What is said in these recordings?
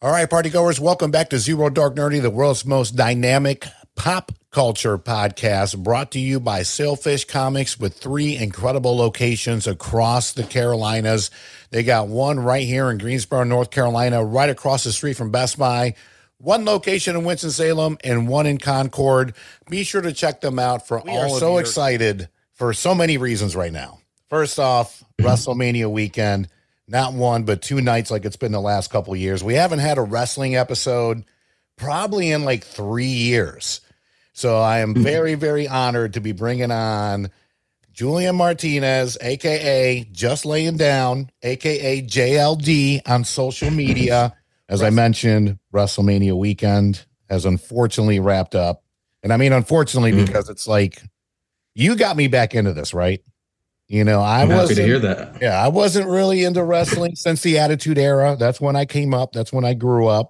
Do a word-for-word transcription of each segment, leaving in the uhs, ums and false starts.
All right, partygoers, welcome back to Zero Dark Nerdy, the world's most dynamic pop culture podcast, brought to you by Sailfish Comics with three incredible locations across the Carolinas. They got one right here in Greensboro, North Carolina, right across the street from Best Buy, one location in Winston-Salem, and one in Concord. Be sure to check them out for we all. We are so your- excited for so many reasons right now. First off, WrestleMania weekend. Not one, but two nights like it's been the last couple of years. We haven't had a wrestling episode probably in like three years. So I am very, very honored to be bringing on Julian Martinez, a k a. Just Laying Down, a k a. J L D on social media. As I mentioned, WrestleMania weekend has unfortunately wrapped up. And I mean, unfortunately, mm. because it's like, you got me back into this, right? You know, I I'm wasn't, happy to hear that. Yeah, I wasn't really into wrestling since the Attitude Era. That's when I came up. That's when I grew up.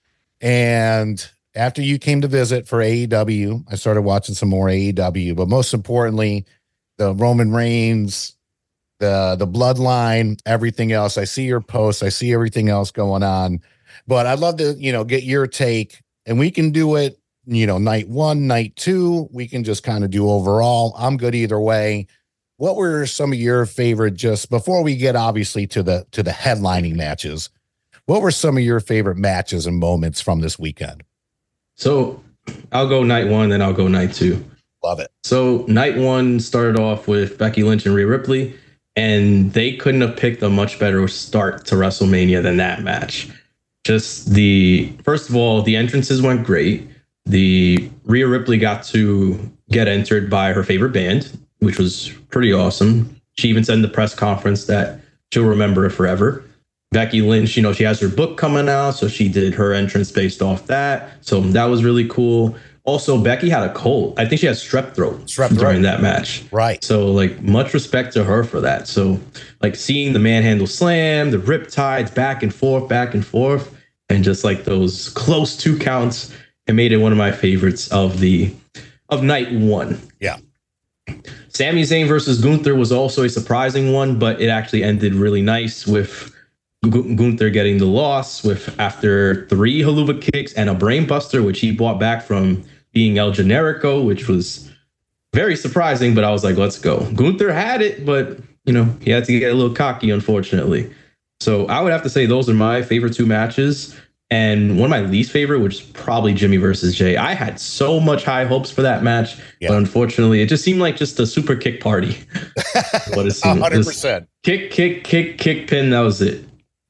And after you came to visit for A E W, I started watching some more A E W. But most importantly, the Roman Reigns, the the Bloodline, everything else. I see your posts. I see everything else going on. But I'd love to, you know, get your take. And we can do it, you know, night one, night two. We can just kind of do overall. I'm good either way. What were some of your favorite, just before we get obviously to the to the headlining matches, what were some of your favorite matches and moments from this weekend? So I'll go night one, then I'll go night two. Love it. So night one started off with Becky Lynch and Rhea Ripley, and they couldn't have picked a much better start to WrestleMania than that match. Just the, first of all, the entrances went great. The Rhea Ripley got to get entered by her favorite band, which was pretty awesome. She even said in the press conference that she'll remember it forever. Becky Lynch, you know, she has her book coming out, so she did her entrance based off that. So that was really cool. Also, Becky had a cold. I think she had strep throat strep during throat. that match. Right. So, like, much respect to her for that. So, like, seeing the manhandle slam, the riptides back and forth, back and forth, and just like those close two counts, it made it one of my favorites of the of night one. Yeah. Sami Zayn versus Gunther was also a surprising one, but it actually ended really nice with Gu- Gunther getting the loss with after three haluva kicks and a brain buster, which he brought back from being El Generico, which was very surprising, but I was like, let's go. Gunther had it, but you know, he had to get a little cocky, unfortunately. So I would have to say those are my favorite two matches. And one of my least favorite, which is probably Jimmy versus Jay. I had so much high hopes for that match, yeah. but unfortunately, it just seemed like just a super kick party. What it seemed. one hundred percent. Kick, kick, kick, kick, pin. That was it.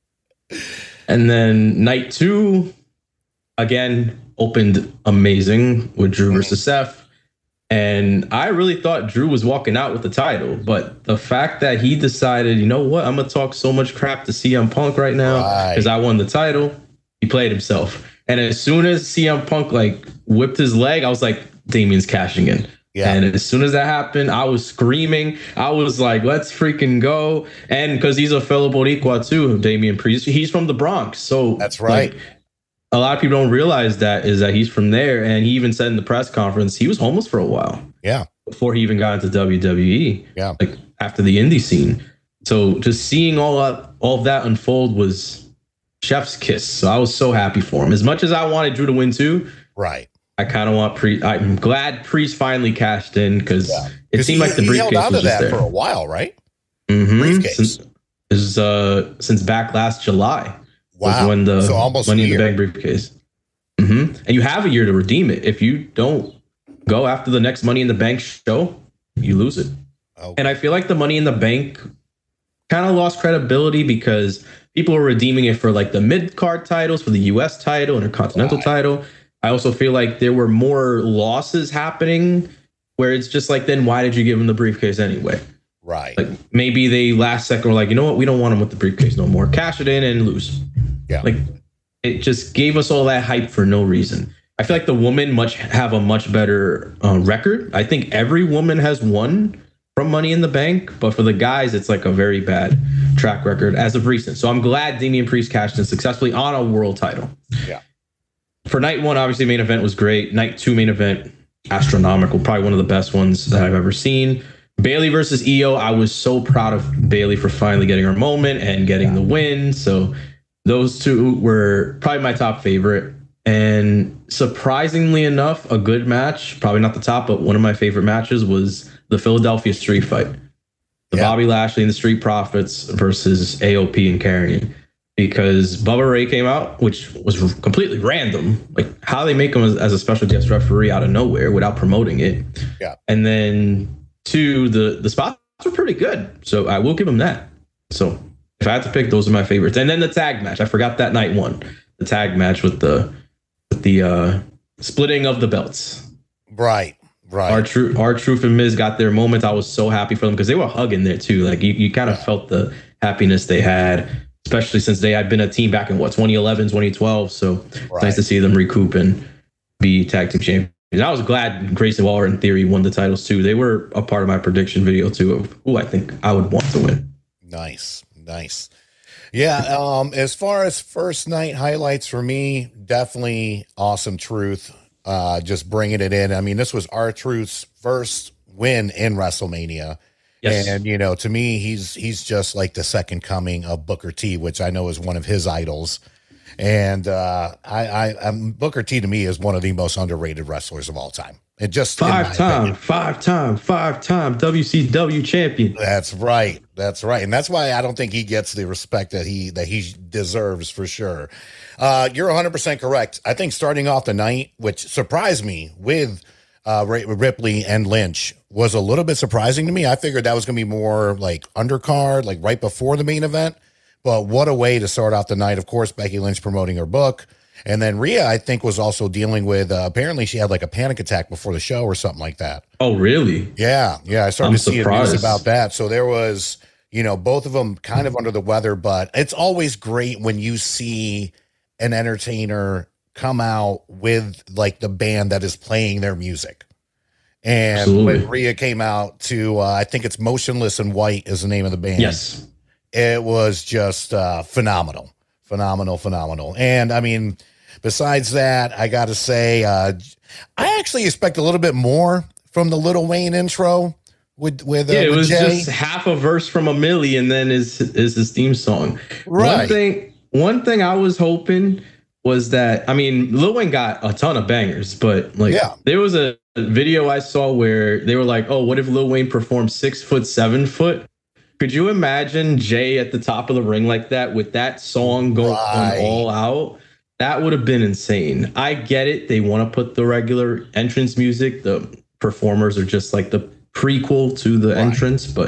And then night two, again, opened amazing with Drew mm-hmm. versus Seth. And I really thought Drew was walking out with the title, but the fact that he decided, you know what, I'm going to talk so much crap to C M Punk right now because right. I won the title. He played himself. And as soon as C M Punk like whipped his leg, I was like, Damien's cashing in. Yeah. And as soon as that happened, I was screaming. I was like, let's freaking go. And because he's a fellow Boricua too, Damien Priest, he's from the Bronx. So that's right. Like, a lot of people don't realize that is that he's from there. And he even said in the press conference, he was homeless for a while. Yeah. Before he even got into W W E. Yeah. Like after the indie scene. So just seeing all that, all of that unfold was chef's kiss. So I was so happy for him. As much as I wanted Drew to win too. Right. I kind of want Priest. I'm glad Priest finally cashed in because yeah. it seemed he, like the he briefcase held on was to just that there for a while, right? Mm-hmm. Briefcase since, is uh since back last July. Wow. Was when the so almost Money a in year. the Bank briefcase. Mm-hmm. And you have a year to redeem it. If you don't go after the next Money in the Bank show, you lose it. Okay. And I feel like the Money in the Bank kind of lost credibility because people are redeeming it for like the mid card titles, for the U S title and a Continental right. title. I also feel like there were more losses happening where it's just like, then why did you give him the briefcase anyway? Right. Like maybe they last second were like, you know what? We don't want him with the briefcase no more. Cash it in and lose. Yeah. Like it just gave us all that hype for no reason. I feel like the women much have a much better uh, record. I think every woman has won from Money in the Bank, but for the guys, it's like a very bad track record as of recent. So I'm glad Damian Priest cashed in successfully on a world title. Yeah. For night one, obviously main event was great. Night two main event, astronomical, probably one of the best ones that I've ever seen. Bayley versus Io. I was so proud of Bayley for finally getting her moment and getting yeah. the win. So those two were probably my top favorite. And surprisingly enough, a good match, probably not the top, but one of my favorite matches was the Philadelphia Street Fight. The yeah. Bobby Lashley and the Street Profits versus A O P and Carney. Because Bubba Ray came out, which was completely random. Like how they make him as, as a special guest referee out of nowhere without promoting it. Yeah. And then two, the, the spots were pretty good. So I will give him that. So if I had to pick, those are my favorites. And then the tag match. I forgot that night one. The tag match with the with the uh, splitting of the belts. Right. Right. R-Truth, R-Truth and Miz got their moment. I was so happy for them because they were hugging there too. Like you, you kind of felt the happiness they had, especially since they had been a team back in what, twenty eleven, twenty twelve. So right. It's nice to see them recoup and be tag team champions. And I was glad Grayson Waller and Theory won the titles too. They were a part of my prediction video too of who I think I would want to win. Nice. Nice. Yeah. Um, as far as first night highlights for me, definitely Awesome Truth. Uh, just bringing it in. I mean, this was R-Truth's first win in WrestleMania. Yes. And, you know, to me, he's he's just like the second coming of Booker T, which I know is one of his idols. And uh, I, I um, Booker T to me is one of the most underrated wrestlers of all time. And just five time, five time, five time W C W champion. That's right. That's right. And that's why I don't think he gets the respect that he that he deserves for sure. Uh, you're one hundred percent correct. I think starting off the night, which surprised me with uh, Ripley and Lynch, was a little bit surprising to me. I figured that was going to be more like undercard, like right before the main event. But what a way to start off the night. Of course, Becky Lynch promoting her book. And then Rhea, I think, was also dealing with, uh, apparently she had like a panic attack before the show or something like that. Oh, really? Yeah. Yeah. I started I'm to see news about that. So there was, you know, both of them kind of under the weather, but it's always great when you see an entertainer come out with like the band that is playing their music. And Absolutely. When Rhea came out to, uh, I think it's Motionless in White is the name of the band. Yes. It was just uh, phenomenal, phenomenal, phenomenal. And I mean, besides that, I got to say, uh, I actually expect a little bit more from the Lil Wayne intro with, with, uh, yeah, it with was Jay. Just half a verse from a Millie and then is, is his theme song. Right. One thing, One thing I was hoping was that, I mean, Lil Wayne got a ton of bangers, but like yeah. there was a video I saw where they were like, oh, what if Lil Wayne performed six foot, seven foot? Could you imagine Jay at the top of the ring like that with that song going right. all out? That would have been insane. I get it. They want to put the regular entrance music. The performers are just like the prequel to the right. entrance, but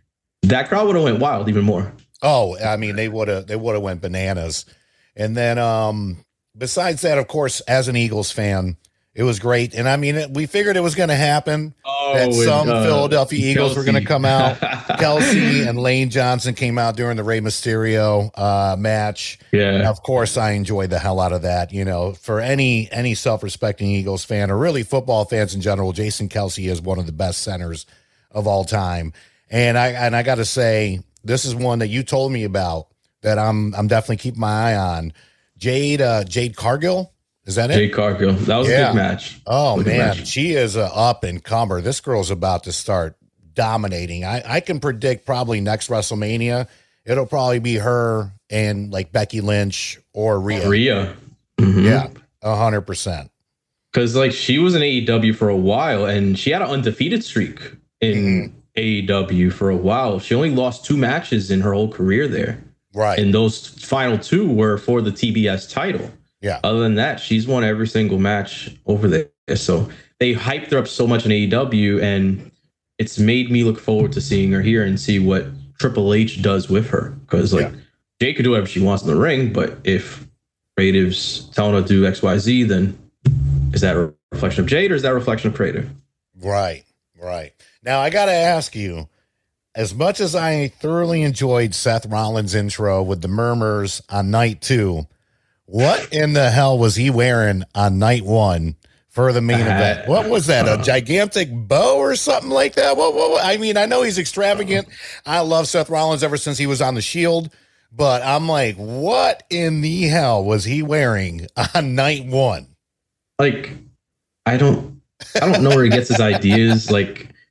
that crowd would have went wild even more. Oh, I mean, they would have they would have went bananas. And then um, besides that, of course, as an Eagles fan, it was great. And I mean, it, we figured it was going to happen. Oh, that some uh, Philadelphia Eagles Kelsey. were going to come out. Kelsey and Lane Johnson came out during the Rey Mysterio uh, match. Yeah. And of course, I enjoyed the hell out of that. You know, for any any self-respecting Eagles fan or really football fans in general, Jason Kelsey is one of the best centers of all time. And I and I got to say, this is one that you told me about that I'm I'm definitely keeping my eye on. Jade uh, Jade Cargill, is that it? Jade Cargill. That was yeah. a good match. Oh good man, match. She is a up and comer. This girl's about to start dominating. I, I can predict probably next WrestleMania, it'll probably be her and like Becky Lynch or Rhea. Rhea. Mm-hmm. Yeah, a hundred percent. Because like she was in A E W for a while and she had an undefeated streak in mm-hmm. A E W for a while. She only lost two matches in her whole career there. Right. And those final two were for the T B S title. Yeah. Other than that, she's won every single match over there. So they hyped her up so much in A E W, and it's made me look forward to seeing her here and see what Triple H does with her. Because like yeah. Jay could do whatever she wants in the ring, but if creatives telling her to do X, Y, Z, then is that a reflection of Jade or is that a reflection of creative? Right. Right. Now I got to ask you, as much as I thoroughly enjoyed Seth Rollins' intro with the murmurs on night two, what in the hell was he wearing on night one for the main uh, event? What was that? A gigantic bow or something like that? What, what, what? I mean, I know he's extravagant. I love Seth Rollins ever since he was on the Shield, but I'm like, what in the hell was he wearing on night one? Like, I don't, I don't know where he gets his ideas. Like,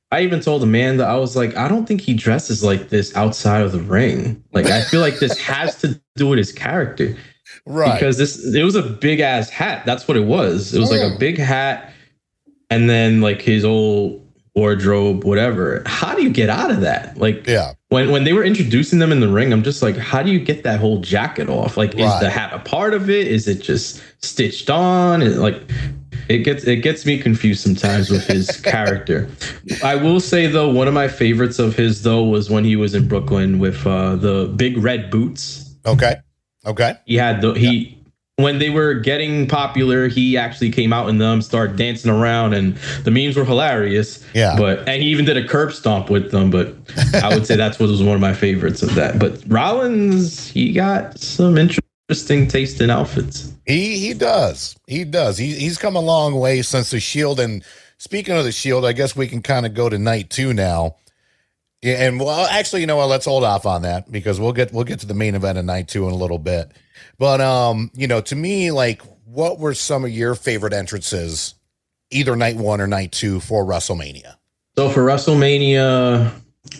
I even told Amanda, I was like, I don't think he dresses like this outside of the ring. Like, I feel like this has to do with his character. Right. Because this, it was a big ass hat. That's what it was. It was mm. like a big hat and then like his old wardrobe, whatever. How do you get out of that? Like, yeah. when, when they were introducing them in the ring, I'm just like, how do you get that whole jacket off? Like, right. is the hat a part of it? Is it just stitched on? Is, like, It gets it gets me confused sometimes with his character. I will say, though, one of my favorites of his, though, was when he was in Brooklyn with uh, the big red boots. Okay. Okay. He had the he yeah. when they were getting popular, he actually came out in them, started dancing around, and the memes were hilarious. Yeah. But and he even did a curb stomp with them. But I would say that's what was one of my favorites of that. But Rollins, he got some interesting. Interesting taste in outfits. He he does. He does. He, he's come a long way since the Shield. And speaking of the Shield, I guess we can kind of go to night two now. Yeah, and well, actually, you know what? Let's hold off on that because we'll get we'll get to the main event of night two in a little bit. But um, you know, to me, like, what were some of your favorite entrances, either night one or night two for WrestleMania? So for WrestleMania,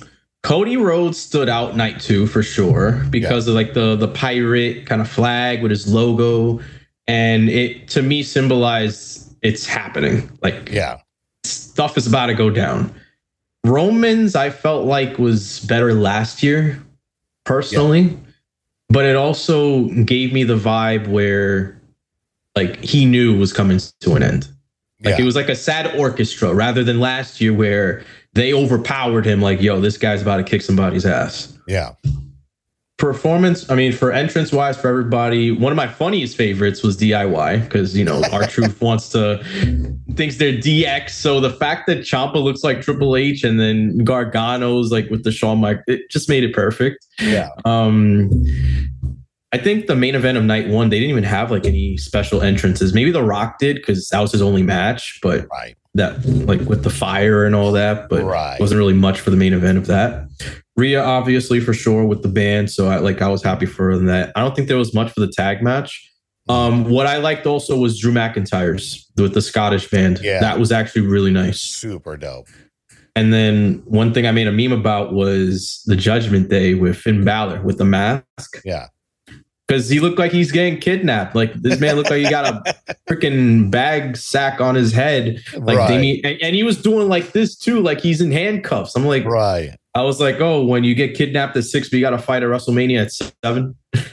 Cody Rhodes stood out night two for sure because yeah. of like the the pirate kind of flag with his logo, and it to me symbolized it's happening. Like, yeah, stuff is about to go down. Roman's I felt like was better last year, personally, yeah. but it also gave me the vibe where like he knew it was coming to an end. Like yeah. it was like a sad orchestra rather than last year where they overpowered him like, yo, this guy's about to kick somebody's ass. Yeah. Performance, I mean, for entrance wise, for everybody, one of my funniest favorites was D I Y because, you know, R-Truth wants to, thinks they're D X. So the fact that Ciampa looks like Triple H and then Gargano's like with the Shawn Michaels, it just made it perfect. Yeah. Um, I think the main event of night one, they didn't even have like any special entrances. Maybe The Rock did because that was his only match, but right. that like with the fire and all that, but right. wasn't really much for the main event of that. Rhea, obviously, for sure with the band. So I like I was happy for that. I don't think there was much for the tag match. Um, what I liked also was Drew McIntyre's with the Scottish band. Yeah. That was actually really nice. Super dope. And then one thing I made a meme about was the Judgment Day with Finn Balor with the mask. Yeah. Because he looked like he's getting kidnapped. Like this man looked like he got a freaking bag sack on his head. Like right. Damien, and, and he was doing like this too, like he's in handcuffs. I'm like, right. I was like, oh, when you get kidnapped at six, but you got to fight at WrestleMania at seven.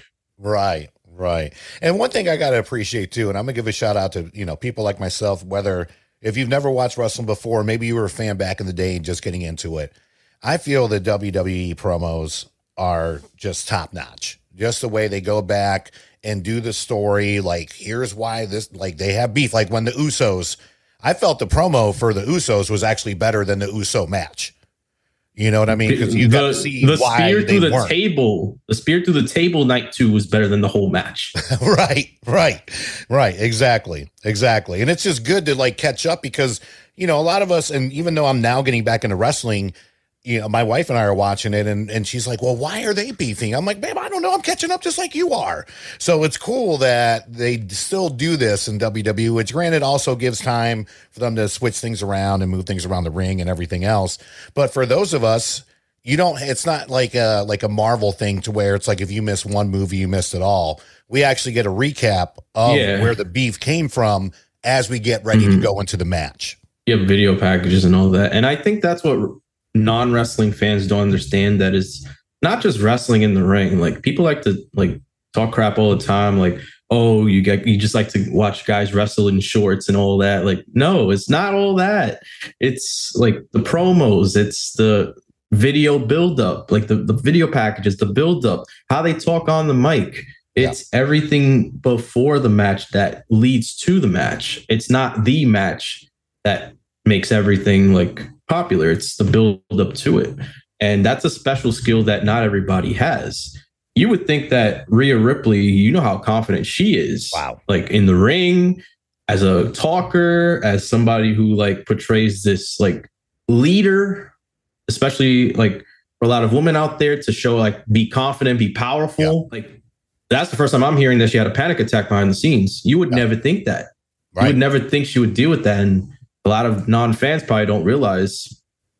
Right, right. And one thing I got to appreciate too, and I'm gonna give a shout out to you know people like myself, whether if you've never watched wrestling before, maybe you were a fan back in the day and just getting into it. I feel the W W E promos are just top notch. Just the way they go back and do the story, like here's why this, like they have beef. Like when the Usos, I felt the promo for the Usos was actually better than the Uso match. You know what I mean? Because you the, got to see the why spear they through the weren't. table. The spear through the table night two was better than the whole match. right, right, right. Exactly, exactly. And it's just good to like catch up because you know a lot of us, and even though I'm now getting back into wrestling. You know, my wife and I are watching it and, and she's like, well, why are they beefing? I'm like, babe, I don't know. I'm catching up just like you are. So it's cool that they still do this in W W E, which granted also gives time for them to switch things around and move things around the ring and everything else. But for those of us, you don't, it's not like a, like a Marvel thing to where it's like, if you miss one movie, you missed it all. We actually get a recap of yeah. where the beef came from as we get ready mm-hmm. to go into the match. You have video packages and all that. And I think that's what non-wrestling fans don't understand, that is not just wrestling in the ring. Like people like to like talk crap all the time. Like, oh, you get, you just like to watch guys wrestle in shorts and all that. Like, no, it's not all that. It's like the promos. It's the video buildup, like the, the video packages, the buildup, how they talk on the mic. It's yeah. everything before the match that leads to the match. It's not the match that makes everything like popular. It's the build up to it. And that's a special skill that not everybody has. You would think that Rhea Ripley, you know how confident she is. Wow. Like in the ring, as a talker, as somebody who like portrays this like leader, especially like for a lot of women out there to show like be confident, be powerful. Yeah. Like that's the first time I'm hearing that she had a panic attack behind the scenes. You would yeah. never think that. Right. You would never think she would deal with that. And a lot of non-fans probably don't realize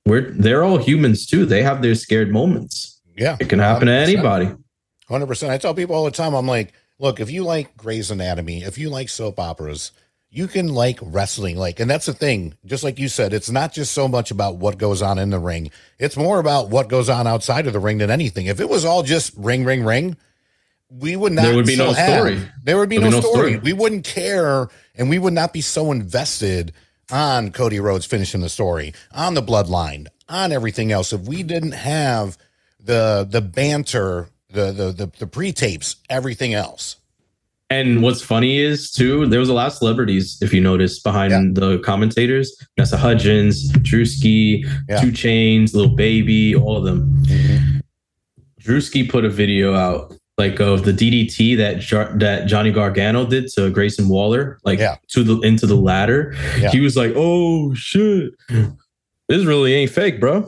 we're they're all humans too. They have their scared moments. Yeah, it can happen one hundred percent. to anybody. one hundred percent. I tell people all the time, I'm like, look, if you like Grey's Anatomy, if you like soap operas, you can like wrestling. Like, and that's the thing. Just like you said, it's not just so much about what goes on in the ring. It's more about what goes on outside of the ring than anything. If it was all just ring, ring, ring, we would not. There would be no have, story. There would be, no, be no story. story. We wouldn't care, and we would not be so invested on Cody Rhodes finishing the story, on the bloodline, on everything else. If we didn't have the the banter, the the the, the pre-tapes, everything else. And what's funny is too, there was a lot of celebrities, if you notice, behind yeah. the commentators. Vanessa Hudgens, Drewski, yeah. Two Chainz, Lil Baby, all of them. Mm-hmm. Drewski put a video out like of the D D T that jo- that Johnny Gargano did to Grayson Waller, like yeah. to the into the ladder. Yeah. He was like, "Oh shit, this really ain't fake, bro."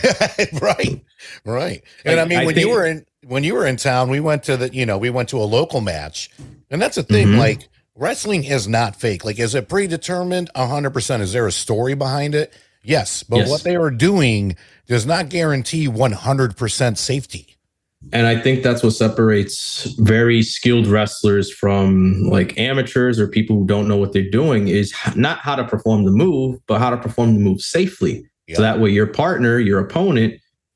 right, right. And like, I mean, I when think- you were in when you were in town, we went to the you know we went to a local match, and that's the thing. Mm-hmm. Like wrestling is not fake. Like, is it predetermined? A hundred percent. Is there a story behind it? Yes, but yes. what they are doing does not guarantee one hundred percent safety. And I think that's what separates very skilled wrestlers from like amateurs or people who don't know what they're doing is not how to perform the move, but how to perform the move safely. Yep. So that way your partner, your opponent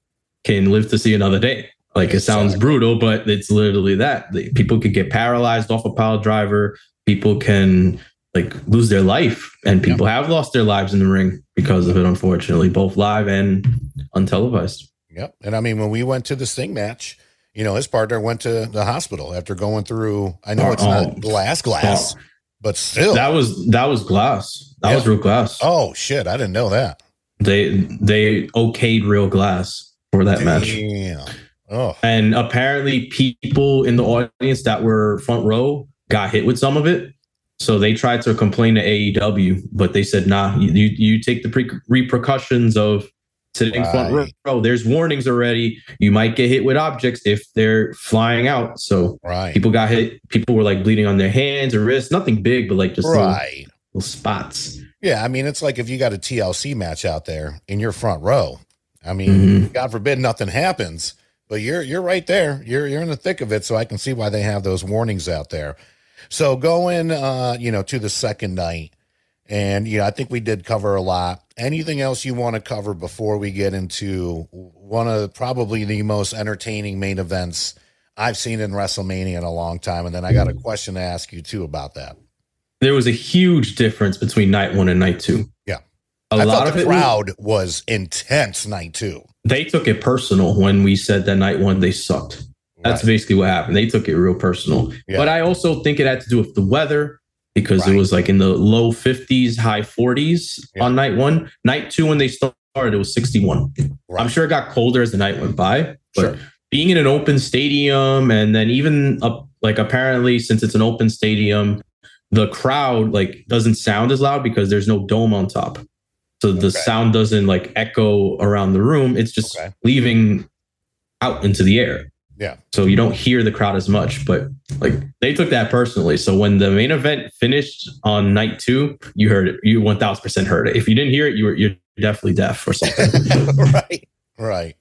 can live to see another day. Like it sounds exactly. brutal, but it's literally that. People could get paralyzed off a pile driver. People can like lose their life, and people yep. have lost their lives in the ring because of it, unfortunately, both live and untelevised. Yep. And I mean, when we went to the Sting match, you know, his partner went to the hospital after going through, I know it's oh, not glass glass, oh. but still. That was, that was glass. That yeah. was real glass. Oh shit. I didn't know that. They, they okayed real glass for that Damn. match. Oh. And apparently people in the audience that were front row got hit with some of it. So they tried to complain to A E W, but they said, nah, you, you take the pre- repercussions of sitting right. front row. There's warnings already. You might get hit with objects if they're flying out. So right. people got hit. People were like bleeding on their hands or wrists. Nothing big, but like just right. little, little spots. Yeah, I mean, it's like if you got a T L C match out there in your front row. I mean, mm-hmm. God forbid nothing happens, but you're you're right there. You're you're in the thick of it. So I can see why they have those warnings out there. So going, uh, you know, to the second night. And, you know, I think we did cover a lot. Anything else you want to cover before we get into one of probably the most entertaining main events I've seen in WrestleMania in a long time? And then I got a question to ask you, too, about that. There was a huge difference between night one and night two. Yeah. A I lot thought of the it crowd was, was intense night two. They took it personal when we said that night one they sucked. That's right. basically what happened. They took it real personal. Yeah. But I also think it had to do with the weather. Because right. it was like in the low fifties, high forties yeah. on night one. Night two, when they started, it was sixty-one. Right. I'm sure it got colder as the night went by. But sure. being in an open stadium, and then even up, like apparently since it's an open stadium, the crowd like doesn't sound as loud because there's no dome on top. So the okay. sound doesn't like echo around the room. It's just okay. leaving out into the air. Yeah. So you don't hear the crowd as much, but like they took that personally. So when the main event finished on night two, you heard it. You one thousand percent heard it. If you didn't hear it, you were you're definitely deaf or something. right. Right.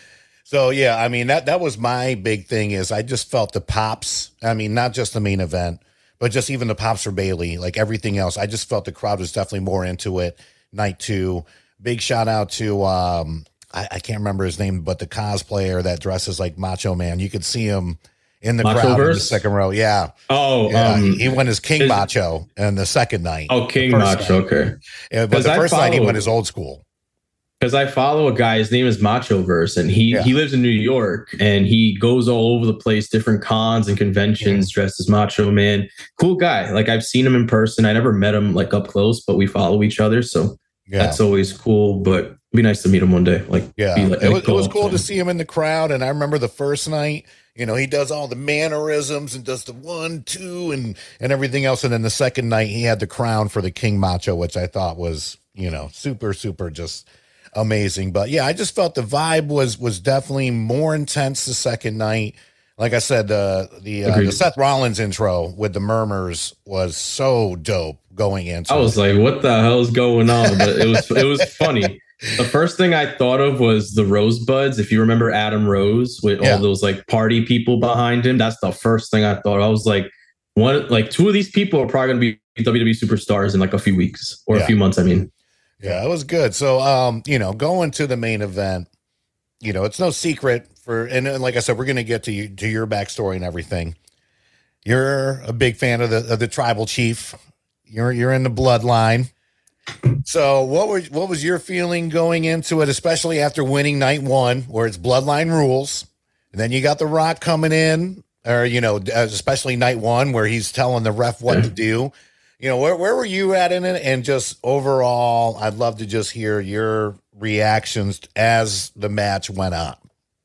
So yeah, I mean that that was my big thing is I just felt the pops. I mean, not just the main event, but just even the pops for Bayley, like everything else. I just felt the crowd was definitely more into it. Night two. Big shout out to um I, I can't remember his name, but the cosplayer that dresses like Macho Man, you could see him in the Macho crowd in the second row. Yeah. Oh, yeah. Um, he, he went as King Macho in the second night. Oh, King Macho. Night. Okay. Yeah, but the I first follow, night he went as old school. Because I follow a guy, his name is Machoverse, and he, yeah. he lives in New York, and he goes all over the place, different cons and conventions, mm-hmm. dressed as Macho Man. Cool guy. Like I've seen him in person. I never met him like up close, but we follow each other. So yeah. that's always cool. But it'd be nice to meet him one day. Like, yeah, like, it was, it was cool to see him in the crowd. And I remember the first night, you know, he does all the mannerisms and does the one, two, and and everything else. And then the second night, he had the crown for the King Macho, which I thought was, you know, super, super just amazing. But yeah, I just felt the vibe was was definitely more intense the second night. Like I said, uh, the uh, the Seth Rollins intro with the murmurs was so dope going into I was it. like, what the hell's going on? But it was it was funny. The first thing I thought of was the Rosebuds. If you remember Adam Rose with Yeah. all those like party people behind him, that's the first thing I thought. I was like, one, like two of these people are probably going to be W W E superstars in like a few weeks or Yeah. a few months. I mean, yeah, it was good. So, um, you know, going to the main event, you know, it's no secret for, and, and like I said, we're going to get to you, to your backstory and everything. You're a big fan of the of the tribal chief. You're you're in the bloodline. So what was what was your feeling going into it, especially after winning night one, where it's bloodline rules, and then you got The Rock coming in, or you know, especially night one where he's telling the ref what to do. You know, where where were you at in it, and just overall, I'd love to just hear your reactions as the match went on.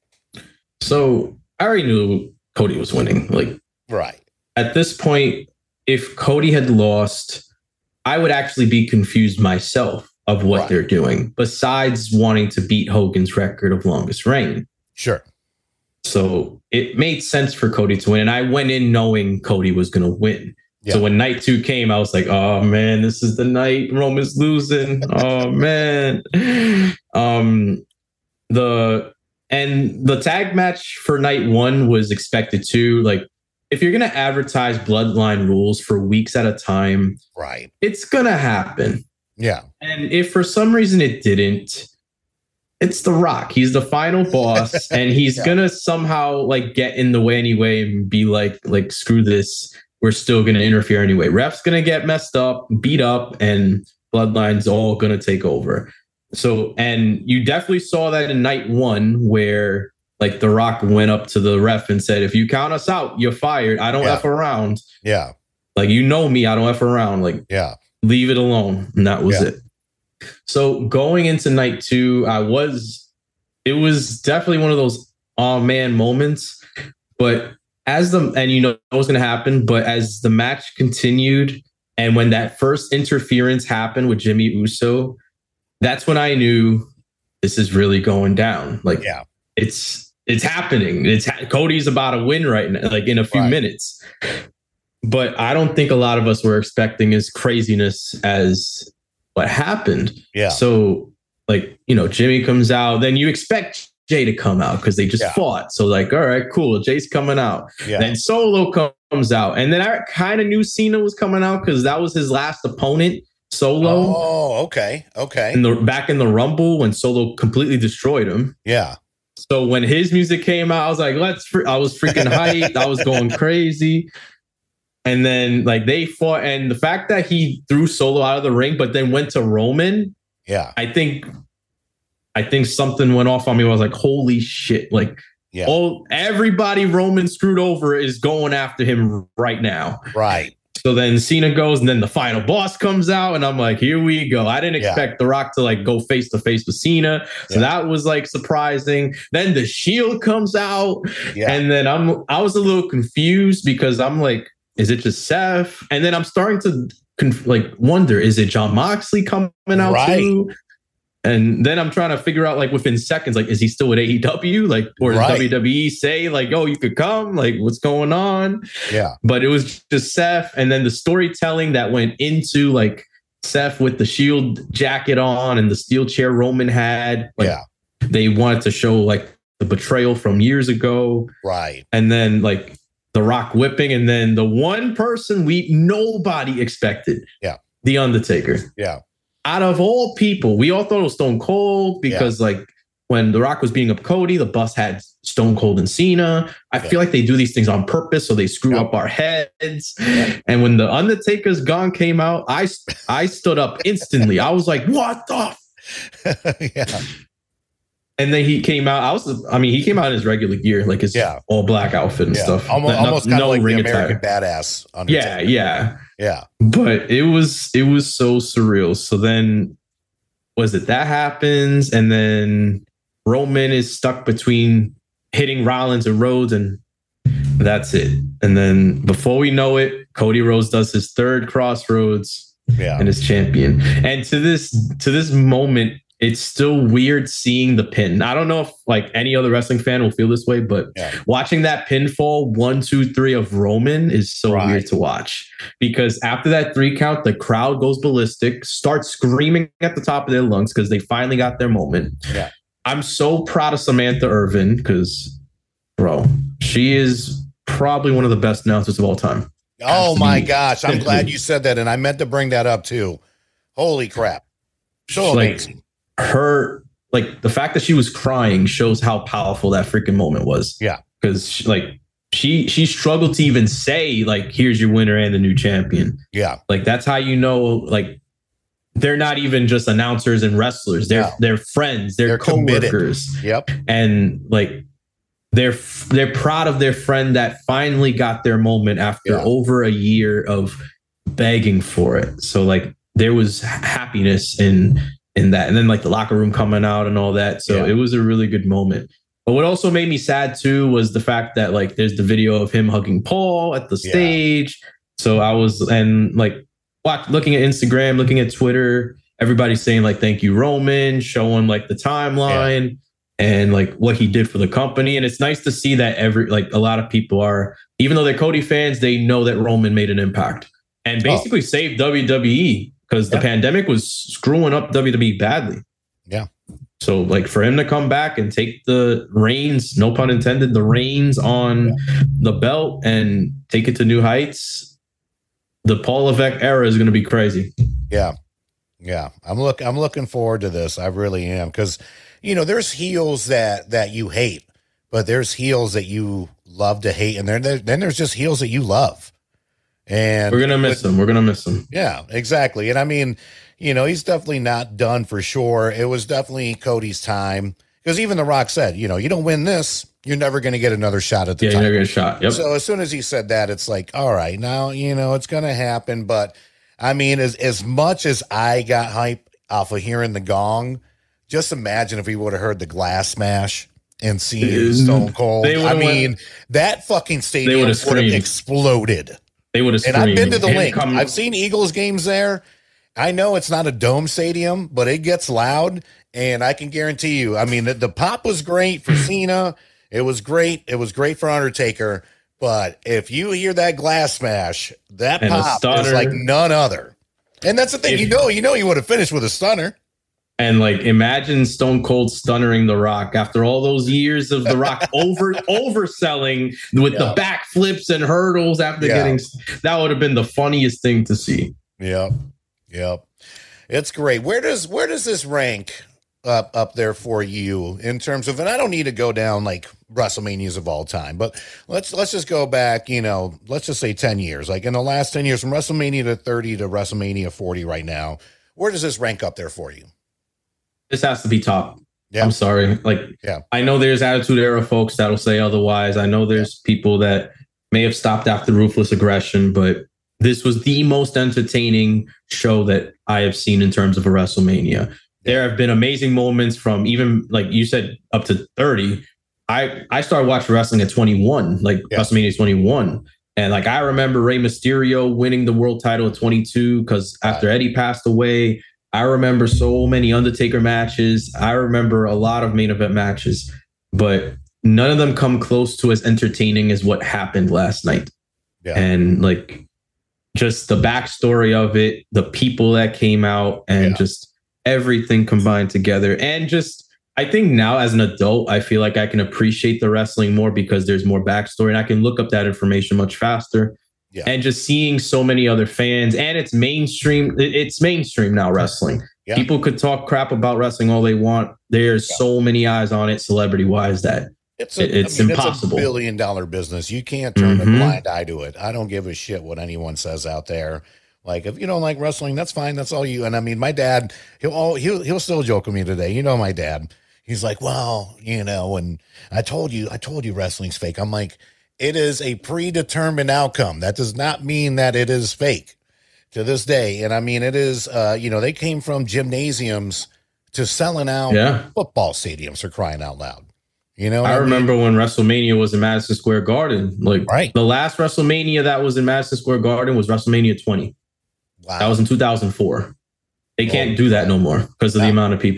So I already knew Cody was winning. Like, right at this point, if Cody had lost, I would actually be confused myself of what right. they're doing, besides wanting to beat Hogan's record of longest reign. Sure. So it made sense for Cody to win. And I went in knowing Cody was going to win. Yeah. So when night two came, I was like, oh, man, this is the night Roman's losing. Oh, man. Um, the and the tag match for night one was expected to, like, if you're going to advertise bloodline rules for weeks at a time, right, it's going to happen. Yeah. And if for some reason it didn't, it's The Rock. He's the final boss, and he's yeah. going to somehow like get in the way anyway and be like, like, screw this. We're still going to interfere anyway. Ref's going to get messed up, beat up, and bloodline's all going to take over. So, and you definitely saw that in night one where like The Rock went up to the ref and said, if you count us out, you're fired. I don't yeah. F around. Yeah. Like, you know me, I don't F around. Like, yeah. leave it alone. And that was yeah. it. So going into night two, I was, it was definitely one of those, oh man moments. But as the, and you know what was going to happen, but as the match continued and when that first interference happened with Jimmy Uso, that's when I knew this is really going down. Like, yeah. it's, It's happening. It's Cody's about to win right now, like in a few right. minutes. But I don't think a lot of us were expecting as craziness as what happened. Yeah. So, like, you know, Jimmy comes out, then you expect Jay to come out because they just yeah. fought. So, like, all right, cool. Jay's coming out. Yeah. Then Solo comes out. And then I kind of knew Cena was coming out because that was his last opponent, Solo. Oh, okay. Okay. In the, back in the Rumble when Solo completely destroyed him. Yeah. So when his music came out, I was like, let's, fr-. I was freaking hyped. I was going crazy. And then like they fought. And the fact that he threw Solo out of the ring, but then went to Roman. Yeah. I think, I think something went off on me. I was like, holy shit. Like, yeah. all, everybody Roman screwed over is going after him right now. Right. So then Cena goes, and then the final boss comes out, and I'm like, here we go. I didn't expect yeah. The Rock to like go face to face with Cena. So yeah. that was like surprising. Then the Shield comes out, yeah. and then I'm I was a little confused because I'm like, is it just Seth? And then I'm starting to conf- like wonder, is it Jon Moxley coming out right. too? And then I'm trying to figure out, like, within seconds, like, is he still at A E W? Like, or does right. W W E say, like, oh, you could come? Like, what's going on? Yeah. But it was just Seth. And then the storytelling that went into, like, Seth with the Shield jacket on and the steel chair Roman had. Like, yeah. They wanted to show, like, the betrayal from years ago. Right. And then, like, The Rock whipping. And then the one person we nobody expected. Yeah. The Undertaker. Yeah. Out of all people, we all thought it was Stone Cold because, yeah. like, when The Rock was beating up Cody, the bus had Stone Cold and Cena. I yeah. feel like they do these things on purpose so they screw yeah. up our heads. Yeah. And when The Undertaker's Gone came out, I, I stood up instantly. I was like, what the? yeah. And then he came out. I was, I mean, he came out in his regular gear, like his yeah. all black outfit and yeah. stuff. Almost, no, almost kind no of like ring the American attire. Badass. Undertaker. Yeah, yeah, yeah. But it was, it was so surreal. So then, was it that happens, and then Roman is stuck between hitting Rollins and Rhodes, and that's it. And then before we know it, Cody Rhodes does his third Crossroads, yeah, and is champion. And to this, to this moment. it's still weird seeing the pin. I don't know if like any other wrestling fan will feel this way, but yeah. watching that pinfall one, two, three of Roman is so right. weird to watch, because after that three count, the crowd goes ballistic, starts screaming at the top of their lungs because they finally got their moment. Yeah. I'm so proud of Samantha Irvin because, bro, she is probably one of the best announcers of all time. Oh my gosh. I'm glad you said that. And I meant to bring that up too. Holy crap. So like, amazing. Her, like the fact that she was crying shows how powerful that freaking moment was. Yeah. Because like she, she struggled to even say like, here's your winner and the new champion. Yeah. Like that's how you know, like they're not even just announcers and wrestlers. They're, no. they're friends. They're, they're co-workers. Committed. Yep. And like, They're they're proud of their friend that finally got their moment after yeah. over a year of begging for it. So like there was happiness in in that, and then like the locker room coming out and all that. So yeah. it was a really good moment. But what also made me sad too was the fact that like there's the video of him hugging Paul at the stage. Yeah. So I was and like watch, looking at Instagram, looking at Twitter, everybody's saying like thank you Roman, showing like the timeline. Yeah. And like what he did for the company. And it's nice to see that every, like a lot of people are, even though they're Cody fans, they know that Roman made an impact and basically oh. saved W W E because yeah. the pandemic was screwing up W W E badly. Yeah. So like for him to come back and take the reins, no pun intended, the reins on yeah. the belt and take it to new heights, the Paul Levesque era is going to be crazy. Yeah. Yeah. I'm look, I'm looking forward to this. I really am. Cause you know, there's heels that, that you hate, but there's heels that you love to hate. And then, then there's just heels that you love. And we're going to miss him. We're going to miss him. Yeah, exactly. And I mean, you know, he's definitely not done for sure. It was definitely Cody's time because even The Rock said, you know, you don't win this, you're never going to get another shot at the yeah, title. You're never get a shot. Yep. So as soon as he said that, it's like, all right, now, you know, it's going to happen. But I mean, as, as much as I got hype off of hearing the gong, just imagine if we would have heard the glass smash and seen Stone Cold. I mean, went, that fucking stadium would have exploded. They would have And screamed. I've been to the Him link. Come, I've seen Eagles games there. I know it's not a dome stadium, but it gets loud. And I can guarantee you, I mean, the, the pop was great for Cena. It was great. It was great for Undertaker. But if you hear that glass smash, that pop is like none other. And that's the thing. If, you know, you know, you would have finished with a stunner. And like, imagine Stone Cold stunnering The Rock after all those years of The Rock over overselling with yeah. the backflips and hurdles after yeah. getting. That would have been the funniest thing to see. Yep, yep, it's great. Where does where does this rank up up there for you in terms of? And I don't need to go down like WrestleManias of all time, but let's let's just go back. You know, let's just say ten years. Like in the last ten years, from WrestleMania to thirty to WrestleMania forty, right now, where does this rank up there for you? This has to be top. Yeah. I'm sorry. Like, yeah. I know there's Attitude Era folks that'll say otherwise. I know there's yeah. people that may have stopped after Ruthless Aggression, but this was the most entertaining show that I have seen in terms of a WrestleMania. Yeah. There have been amazing moments from even, like you said, up to thirty. I, I started watching wrestling at twenty-one, like yeah. WrestleMania twenty-one. And like, I remember Rey Mysterio winning the world title at twenty-two because after right. Eddie passed away, I remember so many Undertaker matches. I remember a lot of main event matches, but none of them come close to as entertaining as what happened last night. Yeah. And like just the backstory of it, the people that came out and yeah. just everything combined together. And just, I think now as an adult, I feel like I can appreciate the wrestling more because there's more backstory and I can look up that information much faster. Yeah. And just seeing so many other fans and it's mainstream. It's mainstream now, wrestling. Yeah. People could talk crap about wrestling all they want. There's yeah. so many eyes on it celebrity wise that it's, a, it's I mean, impossible. It's a billion dollar business. You can't turn mm-hmm. a blind eye to it. I don't give a shit what anyone says out there. Like, if you don't like wrestling, that's fine. That's all you. And I mean, my dad, he'll, all, he'll, he'll still joke with me today. You know, my dad, he's like, well, you know, and I told you, I told you wrestling's fake. I'm like, it is a predetermined outcome. That does not mean that it is fake to this day. And I mean, it is, uh, you know, they came from gymnasiums to selling out yeah. football stadiums for crying out loud. You know, I, I mean? remember when WrestleMania was in Madison Square Garden. Like right. the last WrestleMania that was in Madison Square Garden was WrestleMania twenty. Wow. That was in two thousand four. They can't oh, do that no more because of no. the amount of people.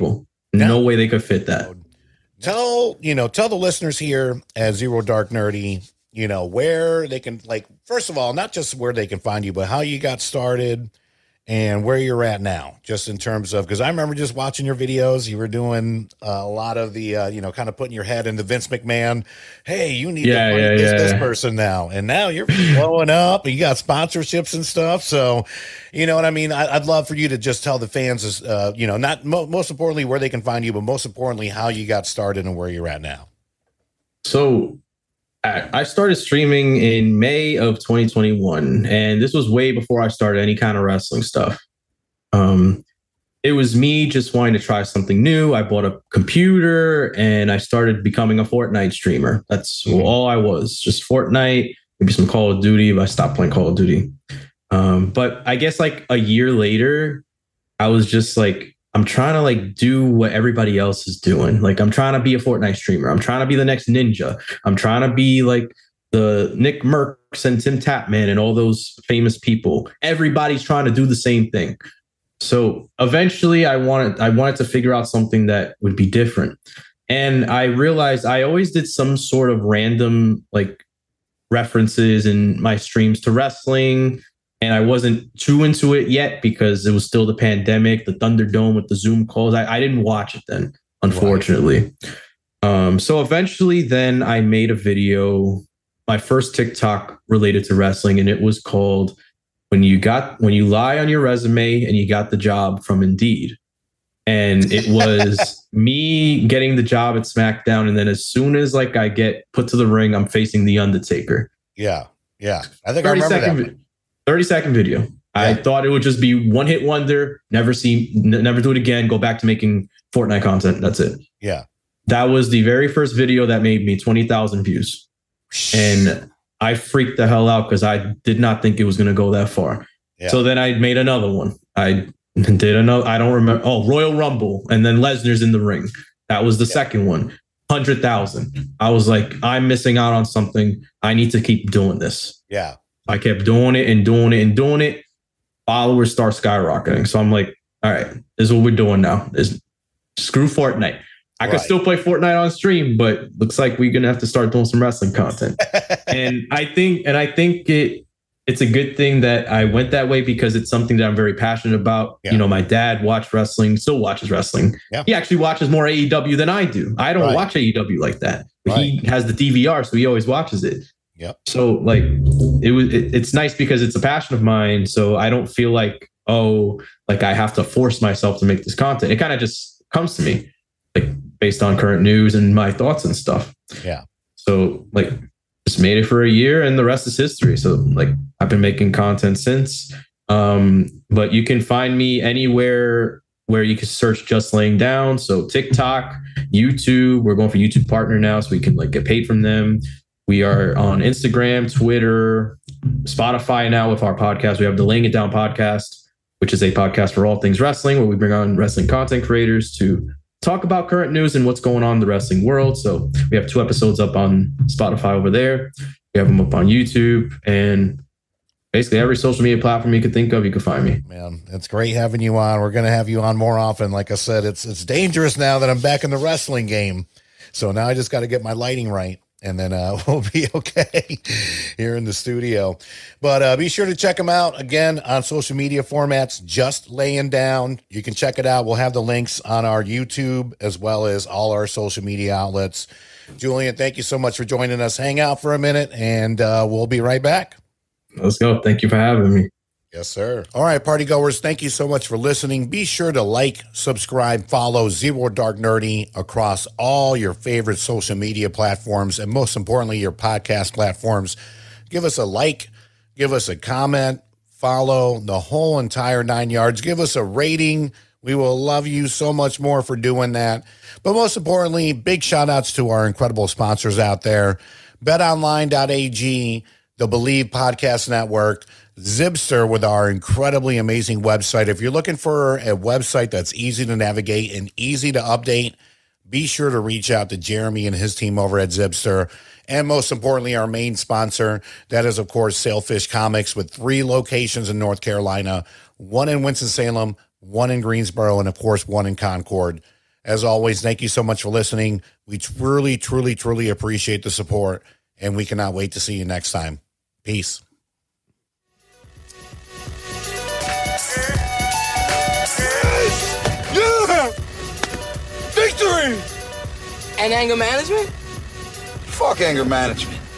No, no way they could fit that. Tell, you know, tell the listeners here at Zero Dark Nerdy, you know, where they can, like, first of all, not just where they can find you, but how you got started and where you're at now, just in terms of, because I remember just watching your videos. You were doing uh, a lot of the, uh, you know, kind of putting your head into Vince McMahon. Hey, you need yeah, to fight yeah, this, yeah. this person now. And now you're blowing up and you got sponsorships and stuff. So, you know what I mean? I, I'd love for you to just tell the fans, uh, you know, not mo- most importantly where they can find you, but most importantly, how you got started and where you're at now. So I started streaming in May of twenty twenty-one, and this was way before I started any kind of wrestling stuff. Um, it was me just wanting to try something new. I bought a computer and I started becoming a Fortnite streamer. That's mm-hmm. all I was, just Fortnite, maybe some Call of Duty, but I stopped playing Call of Duty. Um, but I guess like a year later, I was just like, I'm trying to like do what everybody else is doing. Like I'm trying to be a Fortnite streamer. I'm trying to be the next Ninja. I'm trying to be like the Nick Mercs and Tim Tapman and all those famous people. Everybody's trying to do the same thing. So eventually I wanted, I wanted to figure out something that would be different. And I realized I always did some sort of random like references in my streams to wrestling. And I wasn't too into it yet because it was still the pandemic, the Thunderdome with the Zoom calls. I, I didn't watch it then, unfortunately. Right. Um, so eventually then I made a video, my first TikTok related to wrestling, and it was called When You Got When You Lie on Your Resume and You Got the Job from Indeed. And it was me getting the job at SmackDown. And then as soon as like I get put to the ring, I'm facing The Undertaker. Yeah. Yeah. I think I remember second, that. thirty second video. Yeah. I thought it would just be one hit wonder, never see, n- never do it again, go back to making Fortnite content. That's it. Yeah. That was the very first video that made me twenty thousand views. And I freaked the hell out because I did not think it was going to go that far. Yeah. So then I made another one. I did another, I don't remember. Oh, Royal Rumble. And then Lesnar's in the ring. That was the yeah. second one. one hundred thousand. I was like, I'm missing out on something. I need to keep doing this. Yeah. I kept doing it and doing it and doing it. Followers start skyrocketing. So I'm like, all right, this is what we're doing now. Is screw Fortnite. I right. could still play Fortnite on stream, but looks like we're gonna have to start doing some wrestling content. and I think, and I think it it's a good thing that I went that way because it's something that I'm very passionate about. Yeah. You know, my dad watched wrestling, still watches wrestling. Yeah. He actually watches more A E W than I do. I don't right. watch A E W like that. But right. he has the D V R, so he always watches it. Yep. So like it was, it, it's nice because it's a passion of mine. So I don't feel like, oh, like I have to force myself to make this content. It kind of just comes to me like based on current news and my thoughts and stuff. Yeah. So like just made it for a year and the rest is history. So like I've been making content since, um, but you can find me anywhere where you can search Just Laying Down. So TikTok, YouTube, we're going for YouTube partner now. So we can like get paid from them. We are on Instagram, Twitter, Spotify now with our podcast. We have the Laying It Down podcast, which is a podcast for all things wrestling, where we bring on wrestling content creators to talk about current news and what's going on in the wrestling world. So we have two episodes up on Spotify over there. We have them up on YouTube and basically every social media platform you could think of, you can find me. Man, it's great having you on. We're going to have you on more often. Like I said, it's it's dangerous now that I'm back in the wrestling game. So now I just got to get my lighting right. And then uh, we'll be okay here in the studio. But uh, be sure to check them out again on social media formats, Just Laying Down. You can check it out. We'll have the links on our YouTube as well as all our social media outlets. Julian, thank you so much for joining us. Hang out for a minute and uh, we'll be right back. Let's go. Thank you for having me. Yes, sir. All right, party goers, thank you so much for listening. Be sure to like, subscribe, follow Zero Dark Nerdy across all your favorite social media platforms, and most importantly, your podcast platforms. Give us a like, give us a comment, follow the whole entire nine yards. Give us a rating. We will love you so much more for doing that. But most importantly, big shout outs to our incredible sponsors out there. bet online dot a g, the Believe Podcast Network, Zibster with our incredibly amazing website. If you're looking for a website that's easy to navigate and easy to update, be sure to reach out to Jeremy and his team over at Zibster. And most importantly, our main sponsor, that is, of course, Sailfish Comics with three locations in North Carolina, one in Winston-Salem, one in Greensboro, and, of course, one in Concord. As always, thank you so much for listening. We truly, truly, truly appreciate the support, and we cannot wait to see you next time. Peace. Yeah! Victory! And anger management? Fuck anger management.